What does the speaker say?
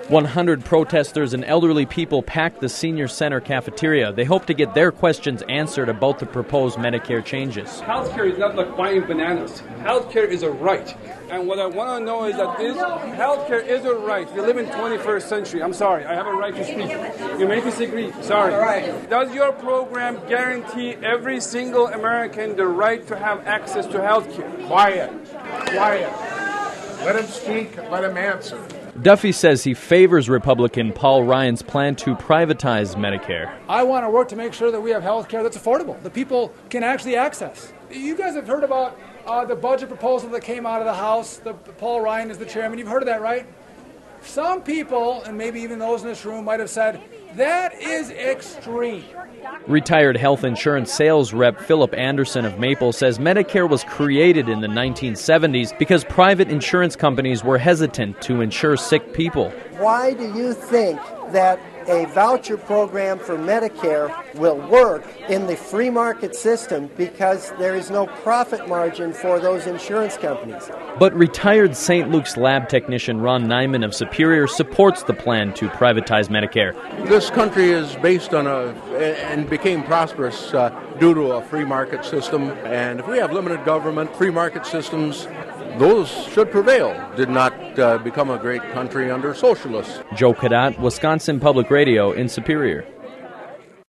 100 protesters and elderly people packed the senior center cafeteria. They hope to get their questions answered about the proposed Medicare changes. Healthcare is not like buying bananas. Healthcare is a right. And what I want to know is that this healthcare is a right. We live in 21st century. I'm sorry. I have a right to speak. You may disagree. Sorry. Does your program guarantee every single American the right to have access to healthcare? Quiet. Let him speak. Let him answer. Duffy says he favors Republican Paul Ryan's plan to privatize Medicare. I want to work to make sure that we have health care that's affordable, that people can actually access. You guys have heard about the budget proposal that came out of the House. Paul Ryan is the chairman. You've heard of that, right? Some people, and maybe even those in this room, might have said, that is extreme. Retired health insurance sales rep Philip Anderson of Maple says Medicare was created in the 1970s because private insurance companies were hesitant to insure sick people. Why do you think that a voucher program for Medicare will work in the free market system? Because there is no profit margin for those insurance companies. But retired St. Luke's lab technician Ron Nyman of Superior supports the plan to privatize Medicare. This country is based on and became prosperous due to a free market system. And if we have limited government, free market systems, those should prevail. Did not become a great country under socialists. Joe Cadat, Wisconsin Public Radio in Superior.